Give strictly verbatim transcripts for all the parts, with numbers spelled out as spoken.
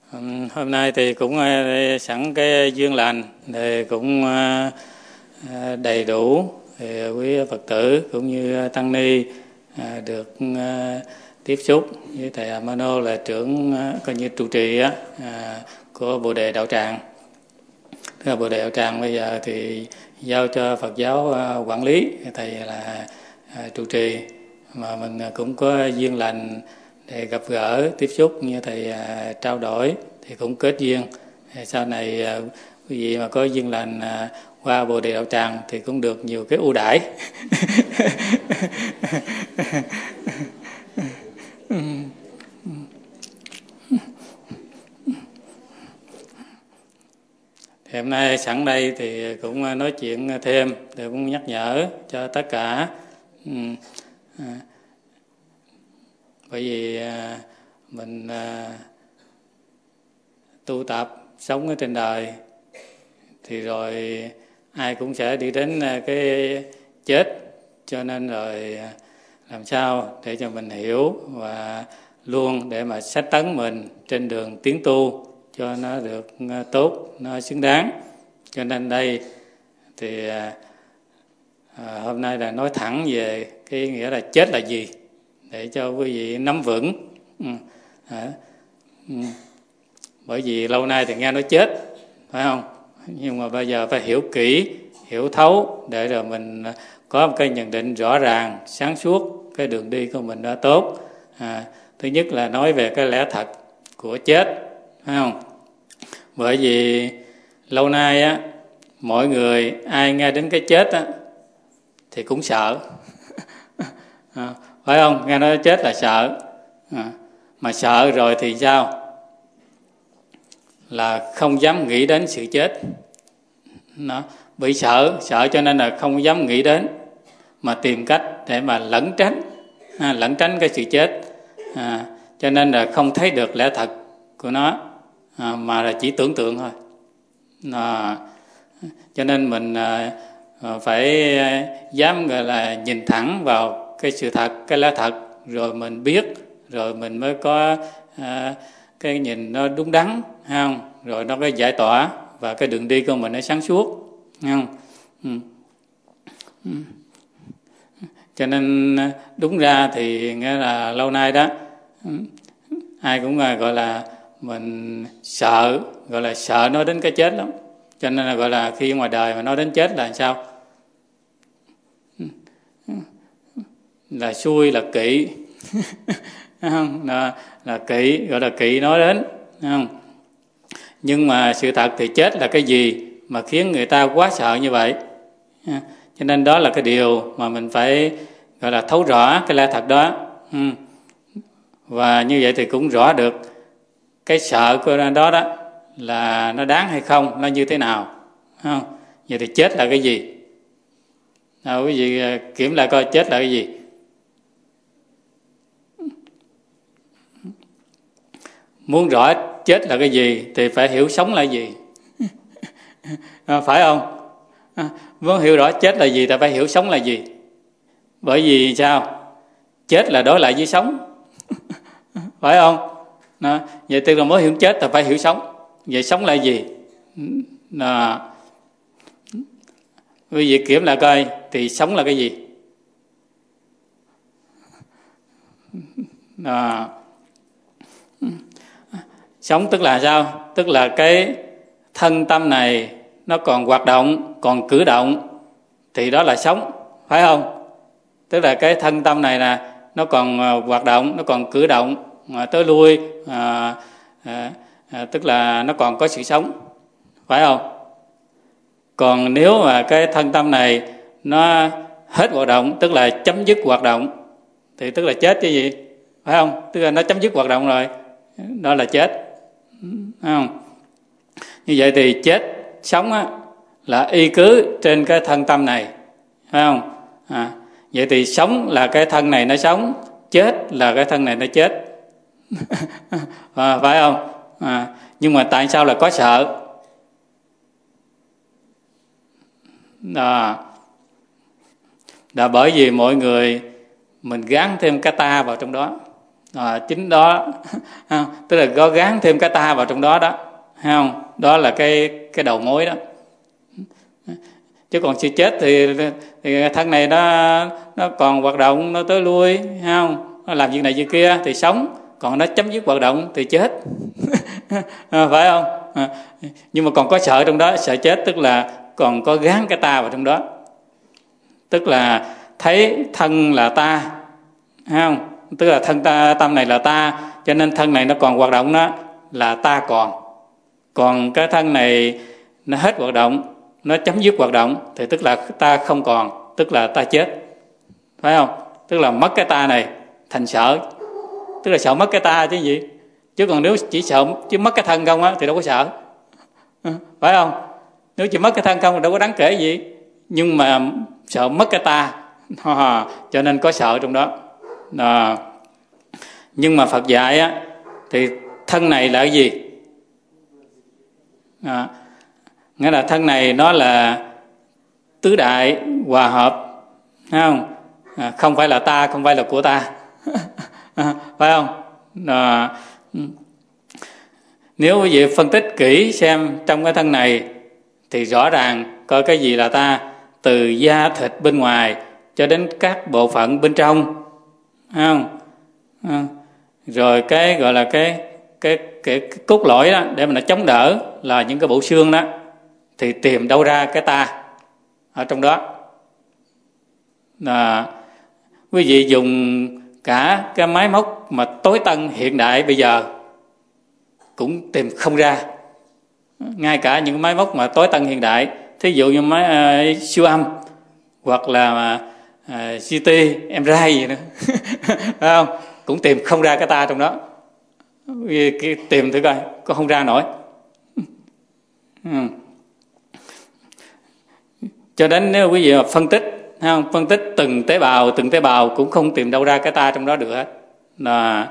Ừm, Hôm nay thì cũng ờ, sẵn cái duyên lành thì cũng ờ, ờ, đầy đủ thì quý Phật tử cũng như tăng ni ờ, được ờ, tiếp xúc với thầy A Ma Nô là trưởng ờ, coi như trụ trì á ờ, của Bồ Đề Đạo Tràng. Tức là Bồ Đề Đạo Tràng bây giờ thì giao cho Phật giáo ờ, quản lý, thầy là ờ, trụ trì, mà mình cũng có duyên lành để gặp gỡ tiếp xúc như thầy à, trao đổi thì cũng kết duyên. Thì sau này à, quý vị mà có duyên lành à, qua Bồ Đề Đạo Tràng thì cũng được nhiều cái ưu đãi. Thì hôm nay sẵn đây thì cũng nói chuyện thêm để cũng nhắc nhở cho tất cả. Ừ. À, bởi vì à, mình à, tu tập sống ở trên đời thì rồi ai cũng sẽ đi đến cái chết, cho nên rồi làm sao để cho mình hiểu và luôn để mà sách tấn mình trên đường tiến tu cho nó được tốt, nó xứng đáng. Cho nên đây thì à, hôm nay là nói thẳng về cái nghĩa là chết là gì để cho quý vị nắm vững. Ừ. À, ừ. Bởi vì lâu nay thì nghe nói chết, phải không? Nhưng mà bây giờ phải hiểu kỹ, hiểu thấu để rồi mình có một cái nhận định rõ ràng, sáng suốt, cái đường đi của mình đã tốt. À, thứ nhất là nói về cái lẽ thật của chết, phải không? Bởi vì lâu nay á, mọi người ai nghe đến cái chết á thì cũng sợ. À, phải không? Nghe nói chết là sợ. À, mà sợ rồi thì sao? Là không dám nghĩ đến sự chết. Nó bị sợ, sợ cho nên là không dám nghĩ đến, mà tìm cách để mà lẩn tránh, à, lẩn tránh cái sự chết. À, cho nên là không thấy được lẽ thật của nó, à, mà là chỉ tưởng tượng thôi. À, cho nên mình à, phải dám gọi là nhìn thẳng vào cái sự thật, cái lẽ thật, rồi mình biết, rồi mình mới có à, cái nhìn nó đúng đắn, không? Rồi nó có giải tỏa và cái đường đi của mình nó sáng suốt, không? Ừ. Ừ. Cho nên đúng ra thì nghĩa là lâu nay đó ai cũng gọi là mình sợ, gọi là sợ nói đến cái chết lắm. Cho nên là gọi là khi ngoài đời mà nói đến chết là sao? Là xui, là kỵ. Không? Là, là kỵ, gọi là kỵ nói đến, không? Nhưng mà sự thật thì chết là cái gì mà khiến người ta quá sợ như vậy? Cho nên đó là cái điều mà mình phải gọi là thấu rõ cái lẽ thật đó. Và như vậy thì cũng rõ được cái sợ của đó đó là nó đáng hay không, nó như thế nào, không? Vậy thì chết là cái gì? Nào quý vị kiểm lại coi chết là cái gì. Muốn rõ chết là cái gì thì phải hiểu sống là gì. À, phải không? À, muốn hiểu rõ chết là gì thì phải hiểu sống là gì. Bởi vì sao? Chết là đối lại với sống. Phải không? Đó. Vậy tức là mới hiểu chết thì phải hiểu sống. Vậy sống là gì? Đó. Quý vị kiểm lại coi thì sống là cái gì? Đó. Sống tức là sao? Tức là cái thân tâm này nó còn hoạt động, còn cử động thì đó là sống, phải không? Tức là cái thân tâm này là nó còn hoạt động, nó còn cử động tới lui, à, à, à, tức là nó còn có sự sống, phải không? Còn nếu mà cái thân tâm này nó hết hoạt động, tức là chấm dứt hoạt động, thì tức là chết chứ gì, phải không? Tức là nó chấm dứt hoạt động rồi, đó là chết, phải không? Như vậy thì chết sống á, là y cứ trên cái thân tâm này, phải không? À, vậy thì sống là cái thân này nó sống, chết là cái thân này nó chết. À, phải không? À, nhưng mà tại sao là có sợ? Đó. Là bởi vì mọi người mình gán thêm cái ta vào trong đó. À, chính đó tức là có gán thêm cái ta vào trong đó đó, thấy không? Đó là cái cái đầu mối đó. Chứ còn khi chết thì, thì thân này nó nó còn hoạt động, nó tới lui, thấy không? Nó làm việc này việc kia thì sống, còn nó chấm dứt hoạt động thì chết. À, phải không? À, nhưng mà còn có sợ trong đó, sợ chết tức là còn có gán cái ta vào trong đó, tức là thấy thân là ta, thấy không? Tức là thân ta, tâm này là ta, cho nên thân này nó còn hoạt động đó là ta còn. Còn cái thân này nó hết hoạt động, nó chấm dứt hoạt động thì tức là ta không còn, tức là ta chết, phải không? Tức là mất cái ta này thành sợ, tức là sợ mất cái ta chứ gì. Chứ còn nếu chỉ sợ chứ mất cái thân không á thì đâu có sợ, phải không? Nếu chỉ mất cái thân không thì đâu có đáng kể gì, nhưng mà sợ mất cái ta cho nên có sợ trong đó. À, nhưng mà Phật dạy á thì thân này là cái gì? À, nghĩa là thân này nó là tứ đại hòa hợp, thấy không? À, không phải là ta, không phải là của ta. À, phải không? À, nếu quý vị phân tích kỹ xem trong cái thân này thì rõ ràng coi cái gì là ta, từ da thịt bên ngoài cho đến các bộ phận bên trong, thấy không? À, rồi cái gọi là cái cái, cái, cái cốt lõi đó để mà nó chống đỡ là những cái bộ xương đó, thì tìm đâu ra cái ta ở trong đó. À, quý vị dùng cả cái máy móc mà tối tân hiện đại bây giờ cũng tìm không ra. Ngay cả những máy móc mà tối tân hiện đại, thí dụ như máy uh, siêu âm hoặc là uh, xê tê, em rờ i gì nữa phải không? Cũng tìm không ra cái ta trong đó. Tìm thử coi có không ra nổi. Ừ. Cho đến nếu quý vị mà phân tích, không? phân tích từng tế bào từng tế bào cũng không tìm đâu ra cái ta trong đó được hết. Là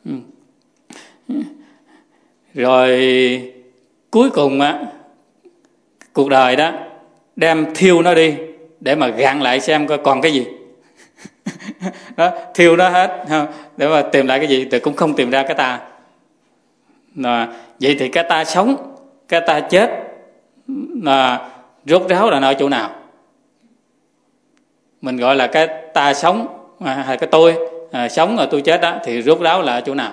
rồi cuối cùng á, cuộc đời đó đem thiêu nó đi để mà gạn lại xem coi còn cái gì. Đó, thiêu nó hết để mà tìm lại cái gì thì cũng không tìm ra cái ta. Là vậy thì cái ta sống, cái ta chết là rốt ráo là ở chỗ nào? Mình gọi là cái ta sống hay cái tôi à, sống rồi tôi chết đó, thì rốt ráo là ở chỗ nào?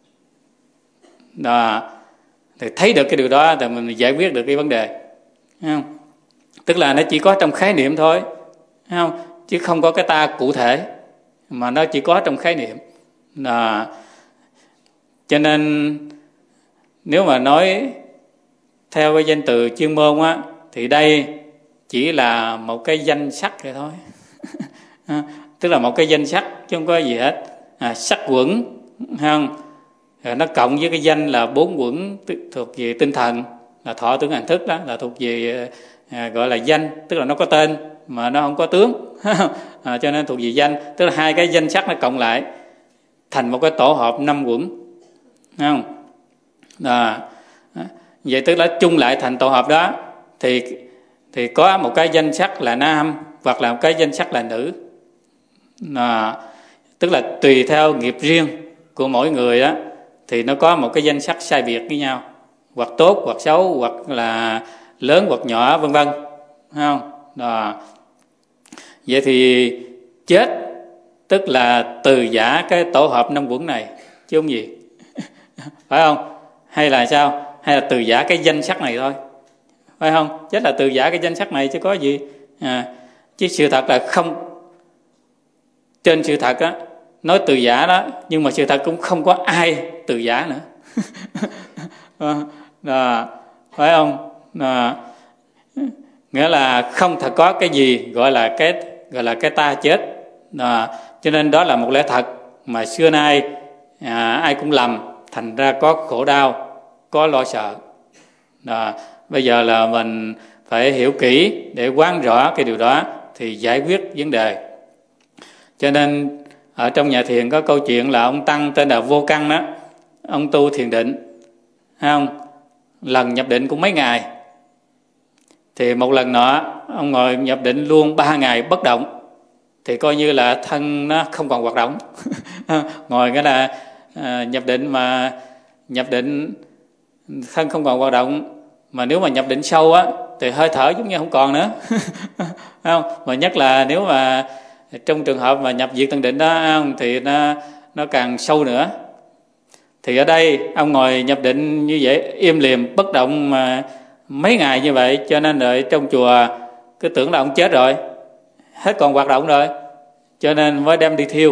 Đó, thì thấy được cái điều đó thì mình giải quyết được cái vấn đề, thấy không? Tức là nó chỉ có trong khái niệm thôi, thấy không? Chứ không có cái ta cụ thể, mà nó chỉ có trong khái niệm. Đó. Cho nên nếu mà nói theo cái danh từ chuyên môn á, thì đây chỉ là một cái danh sắc vậy thôi. À, tức là một cái danh sắc chứ không có gì hết. À, sắc quẩn, không? À, nó cộng với cái danh là bốn quẩn thuộc về tinh thần, là thọ tưởng hành thức, đó là thuộc về à, gọi là danh, tức là nó có tên mà nó không có tướng. À, cho nên thuộc về danh, tức là hai cái danh sắc nó cộng lại thành một cái tổ hợp năm quẩn, không? À, vậy tức là chung lại thành tổ hợp đó thì thì có một cái danh sắc là nam hoặc là một cái danh sắc là nữ. À, tức là tùy theo nghiệp riêng của mỗi người đó thì nó có một cái danh sắc sai biệt với nhau, hoặc tốt hoặc xấu, hoặc là lớn hoặc nhỏ, vân vân, không? À, vậy thì chết tức là từ giả cái tổ hợp năm quẩn này chứ không gì. Phải không? Hay là sao? Hay là từ giả cái danh sắc này thôi, phải không? Chết là từ giả cái danh sắc này chứ có gì. À, chứ sự thật là không. Trên sự thật á, nói từ giả đó, nhưng mà sự thật cũng không có ai từ giả nữa. À, phải không? À, nghĩa là không thật có cái gì gọi là cái gọi là cái ta chết. À, cho nên đó là một lẽ thật mà xưa nay à, ai cũng lầm, thành ra có khổ đau, có lo sợ. À, bây giờ là mình phải hiểu kỹ để quán rõ cái điều đó thì giải quyết vấn đề. Cho nên ở trong nhà thiền có câu chuyện là ông Tăng tên là Vô Căn đó, ông tu thiền định, thấy không? Lần nhập định cũng mấy ngày. Thì một lần nọ ông ngồi nhập định luôn ba ngày bất động, thì coi như là thân nó không còn hoạt động. Ngồi cái là à, nhập định mà nhập định thân không còn hoạt động, mà nếu mà nhập định sâu á thì hơi thở giống như không còn nữa. Không? Mà nhất là nếu mà trong trường hợp mà nhập diệt tận định đó không? Thì nó nó càng sâu nữa. Thì ở đây ông ngồi nhập định như vậy im lìm bất động mà mấy ngày như vậy, cho nên ở trong chùa cứ tưởng là ông chết rồi, hết còn hoạt động rồi, cho nên mới đem đi thiêu.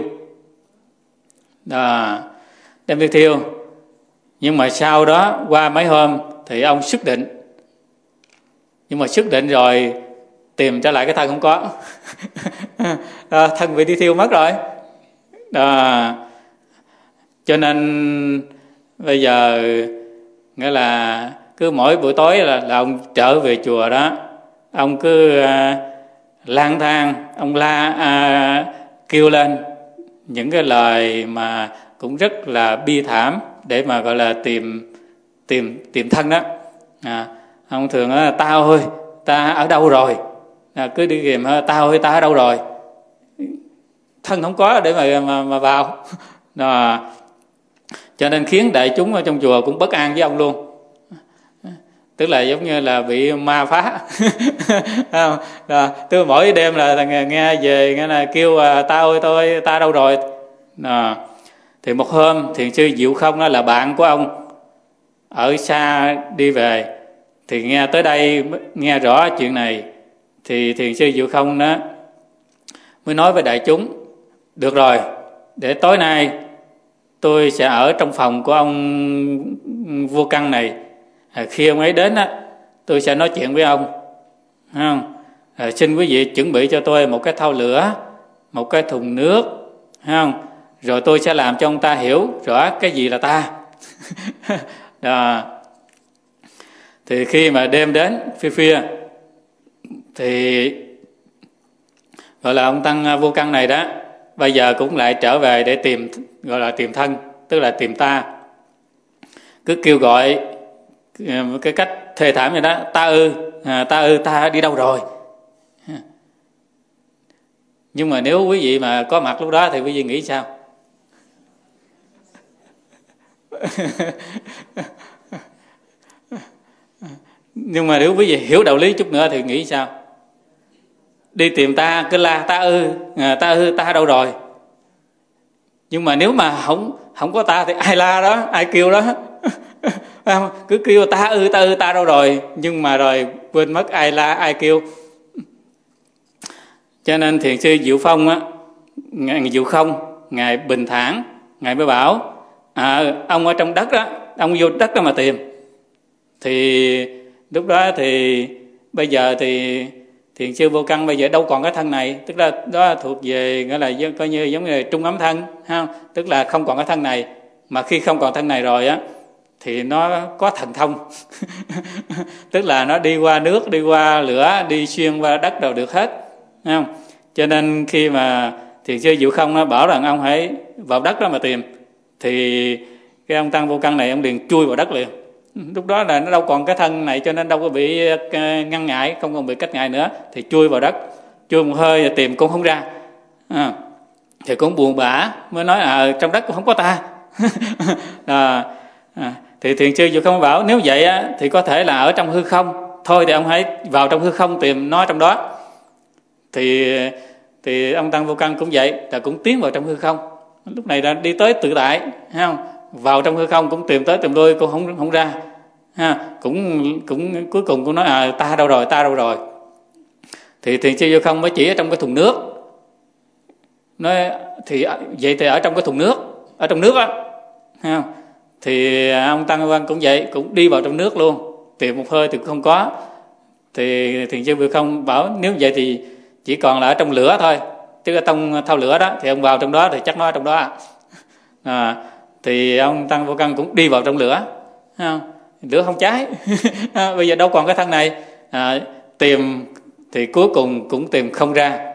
Đó, đem đi thiêu. Nhưng mà sau đó qua mấy hôm thì ông xuất định. Nhưng mà xuất định rồi tìm trở lại cái thân không có. Đó, thân bị đi thiêu mất rồi. Đó, cho nên bây giờ nghĩa là cứ mỗi buổi tối là, là ông trở về chùa đó, ông cứ uh, lang thang, ông la uh, kêu lên những cái lời mà cũng rất là bi thảm để mà gọi là tìm tìm tìm thân đó. À, ông thường nói: tao ơi, ta ở đâu rồi? À, cứ đi kìm: tao ơi, ta ở đâu rồi? Thân không có để mà mà, mà vào. Đó. Cho nên khiến đại chúng ở trong chùa cũng bất an với ông luôn. Tức là giống như là bị ma phá. Đó. Tức mỗi đêm là nghe về nghe là kêu: tao ơi, tôi ta đâu rồi? Đó. Thì một hôm thiền sư Diệu Không đó là bạn của ông ở xa đi về, thì nghe tới đây nghe rõ chuyện này, thì thiền sư Diệu Không đó mới nói với đại chúng: được rồi, để tối nay tôi sẽ ở trong phòng của ông Vô Căn này. À, khi ông ấy đến á, tôi sẽ nói chuyện với ông. Không? À, xin quý vị chuẩn bị cho tôi một cái thau lửa, một cái thùng nước, không? Rồi tôi sẽ làm cho ông ta hiểu rõ cái gì là ta. Đó. Thì khi mà đêm đến phía phía thì gọi là ông tăng Vô Căn này đó bây giờ cũng lại trở về để tìm, gọi là tìm thân, tức là tìm ta. Cứ kêu gọi cái cách thê thảm vậy đó: ta ư, à, ta ư, ta đi đâu rồi? Nhưng mà nếu quý vị mà có mặt lúc đó thì quý vị nghĩ sao? Nhưng mà nếu quý vị hiểu đạo lý chút nữa thì nghĩ sao? Đi tìm ta cứ la: ta ư, à, ta ư, ta đâu rồi? Nhưng mà nếu mà không không có ta thì ai la đó, ai kêu đó? Cứ kêu ta ư, ta ư, ta đâu rồi? Nhưng mà rồi quên mất ai la, ai kêu. Cho nên thiền sư Diệu Phong á, ngài Diệu Không, ngài bình thản, ngài mới bảo: à, ông ở trong đất đó, ông vô đất đó mà tìm. Thì lúc đó thì bây giờ thì thiền sư Vô Căn bây giờ đâu còn cái thân này, tức là đó thuộc về nghĩa là coi như giống như trung ấm thân, ha, tức là không còn cái thân này. Mà khi không còn thân này rồi á thì nó có thần thông. Tức là nó đi qua nước, đi qua lửa, đi xuyên qua đất đều được hết, không? Cho nên khi mà thiền sư Diệu Không nó bảo rằng ông hãy vào đất đó mà tìm, thì cái ông tăng Vô Căn này ông liền chui vào đất liền. Lúc đó là nó đâu còn cái thân này, cho nên đâu có bị ngăn ngại, không còn bị cách ngại nữa, thì chui vào đất, chui một hơi tìm cũng không ra. À, thì cũng buồn bã mới nói: à, trong đất cũng không có ta. À, à, thì thiền sư Diệu Không bảo: nếu vậy á, thì có thể là ở trong hư không. Thôi thì ông hãy vào trong hư không tìm nó trong đó. Thì thì ông tăng Vô Căn cũng vậy, là cũng tiến vào trong hư không. Lúc này là đi tới tự tại, thấy không? Vào trong hư không cũng tìm tới tìm lui cũng không không ra, ha, cũng cũng cuối cùng cũng nói: à, ta đâu rồi, ta đâu rồi? Thì thiền sư Diệu Không mới chỉ ở trong cái thùng nước, nói: thì vậy thì ở trong cái thùng nước, ở trong nước á, ha. Thì ông tăng Văn cũng vậy, cũng đi vào trong nước luôn, tìm một hơi thì cũng không có. Thì thiền sư Diệu Không bảo: nếu vậy thì chỉ còn là ở trong lửa thôi, tức là trong thau lửa đó, thì ông vào trong đó thì chắc nó ở trong đó. À, thì ông tăng Vô Căn cũng đi vào trong lửa, không? Lửa không cháy. À, bây giờ đâu còn cái thân này, à, tìm thì cuối cùng cũng tìm không ra.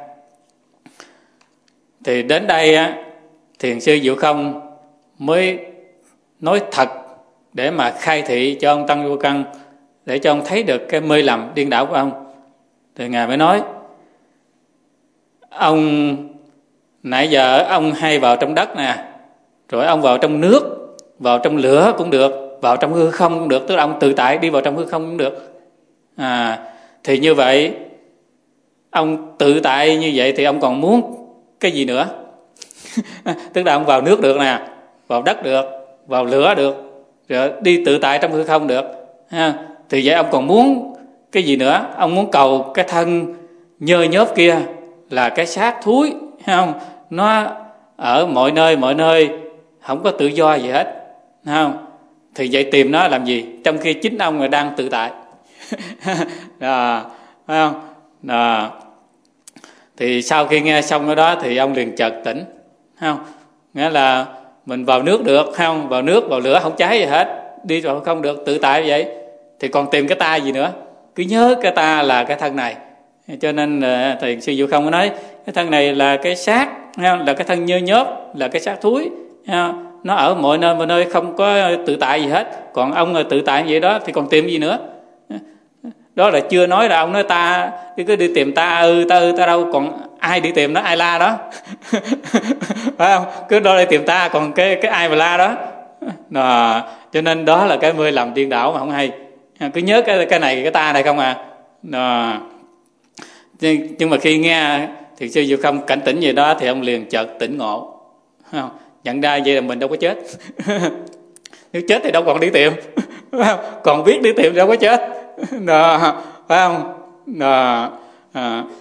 Thì đến đây á, thiền sư Diệu Không mới nói thật để mà khai thị cho ông tăng Vô Căn, để cho ông thấy được cái mê lầm điên đảo của ông. Thì ngài mới nói: ông nãy giờ ông hay vào trong đất nè, rồi ông vào trong nước, vào trong lửa cũng được, vào trong hư không cũng được, tức là ông tự tại đi vào trong hư không cũng được. À, thì như vậy ông tự tại như vậy thì ông còn muốn cái gì nữa? Tức là ông vào nước được nè, vào đất được, vào lửa được, rồi đi tự tại trong hư không được ha. Thì vậy ông còn muốn cái gì nữa? Ông muốn cầu cái thân nhơ nhớp kia là cái xác thúi, thấy không? Nó ở mọi nơi mọi nơi, không có tự do gì hết, thấy không? Thì vậy tìm nó làm gì? Trong khi chính ông là đang tự tại. Đó, thấy không? Đó. Thì sau khi nghe xong cái đó thì ông liền chợt tỉnh, thấy không? Nghĩa là mình vào nước được, thấy không? Vào nước, vào lửa không cháy gì hết, đi vào không được, tự tại vậy. Thì còn tìm cái ta gì nữa? Cứ nhớ cái ta là cái thân này. Cho nên thầy sư Diệu Không có nói cái thân này là cái xác, là cái thân nhơ nhớp, là cái xác thúi, nó ở mọi nơi mọi nơi, không có tự tại gì hết. Còn ông là tự tại vậy đó thì còn tìm gì nữa? Đó là chưa nói là ông nói ta cứ đi tìm ta ư ta ư ta đâu, còn ai đi tìm nó, ai la đó. Phải không? Cứ đó đi tìm ta, còn cái cái ai mà la đó. Đó. Cho nên đó là cái mê lầm điên đảo mà không hay. Cứ nhớ cái cái này cái ta này không à. Đó. Nhưng, nhưng mà khi nghe thì sư Diệu Không cảnh tỉnh gì đó thì ông liền chợt tỉnh ngộ, không? Nhận ra vậy là mình đâu có chết. Nếu chết thì đâu còn đi tìm. Còn biết đi tìm đâu có chết. Đó, phải không? Đó. À.